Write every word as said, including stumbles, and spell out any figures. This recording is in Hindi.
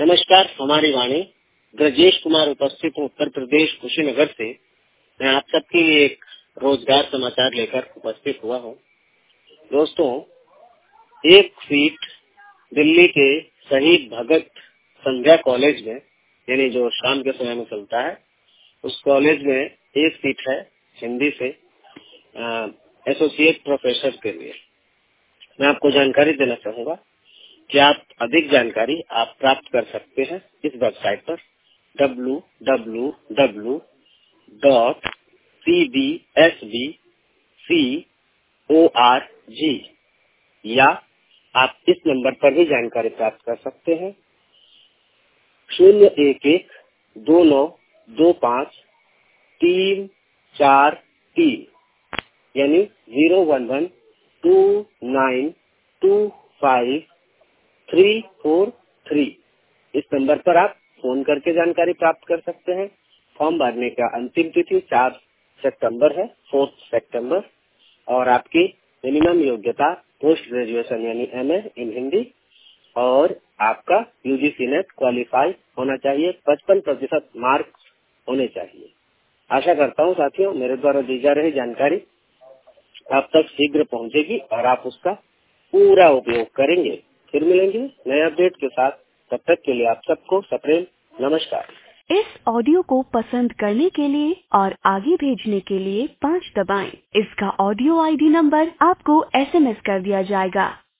नमस्कार, हमारी वाणी ब्रजेश कुमार उपस्थित हूँ उत्तर प्रदेश कुशीनगर से। मैं आप सबके लिए एक रोजगार समाचार लेकर उपस्थित हुआ हूँ। दोस्तों, एक सीट दिल्ली के शहीद भगत संध्या कॉलेज में, यानी जो शाम के समय में चलता है, उस कॉलेज में एक सीट है हिंदी से एसोसिएट प्रोफेसर के लिए। मैं आपको जानकारी देना चाहूंगा कि आप अधिक जानकारी आप प्राप्त कर सकते हैं इस वेबसाइट पर W W W dot C B S B C O R G, या आप इस नंबर पर भी जानकारी प्राप्त कर सकते हैं शून्य एक एक दो नौ दो पाँच तीन चार तीन, यानी zero one one two nine two five three four three. इस नंबर पर आप फोन करके जानकारी प्राप्त कर सकते हैं। फॉर्म भरने का अंतिम तिथि चार सितंबर है, फोर्थ सितंबर, और आपकी मिनिमम योग्यता पोस्ट ग्रेजुएशन यानी एम ए इन हिंदी, और आपका यूजीसी नेट क्वालिफाई होना चाहिए, पचपन प्रतिशत मार्क्स होने चाहिए। आशा करता हूँ साथियों, मेरे द्वारा दी जा रही जानकारी आप तक शीघ्र पहुँचेगी और आप उसका पूरा उपयोग करेंगे। फिर मिलेंगे नए अपडेट के साथ। तब तक के लिए आप सबको सप्रेम नमस्कार। इस ऑडियो को पसंद करने के लिए और आगे भेजने के लिए पाँच दबाएं। इसका ऑडियो आईडी नंबर आपको एसएमएस कर दिया जाएगा।